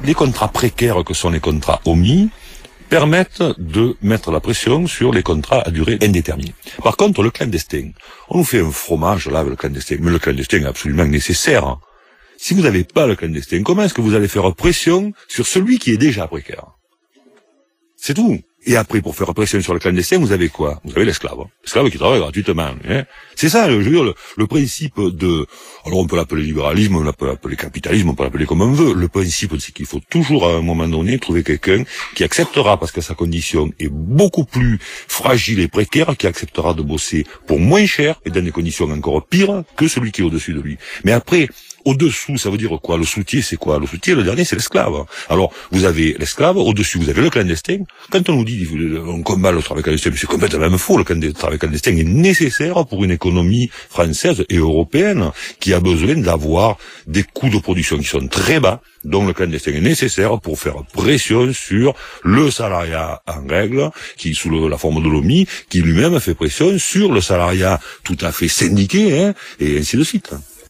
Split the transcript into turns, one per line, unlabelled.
les contrats précaires que sont les contrats omis permettent de mettre la pression sur les contrats à durée indéterminée. Par contre, le clandestin, on nous fait un fromage là avec le clandestin, mais le clandestin est absolument nécessaire. Hein. Si vous n'avez pas le clandestin, comment est-ce que vous allez faire pression sur celui qui est déjà précaire? C'est tout. Et après, pour faire pression sur le clandestin, vous avez quoi? Vous avez l'esclave. L'esclave qui travaille gratuitement. Hein. C'est ça, je veux dire, le principe de... Alors on peut l'appeler libéralisme, on peut l'appeler capitalisme, on peut l'appeler comme on veut. Le principe, c'est qu'il faut toujours, à un moment donné, trouver quelqu'un qui acceptera, parce que sa condition est beaucoup plus fragile et précaire, qui acceptera de bosser pour moins cher et dans des conditions encore pires que celui qui est au-dessus de lui. Mais après... Au-dessous, ça veut dire quoi? Le soutier, c'est quoi? Le soutier, le dernier, c'est l'esclave. Alors, vous avez l'esclave, au-dessus, vous avez le clandestin. Quand on nous dit, on combat le travail clandestin, c'est complètement faux. Le travail clandestin est nécessaire pour une économie française et européenne qui a besoin d'avoir des coûts de production qui sont très bas. Donc, le clandestin est nécessaire pour faire pression sur le salariat en règle, qui, sous la forme de l'OMI, qui lui-même fait pression sur le salariat tout à fait syndiqué, hein, et ainsi de suite.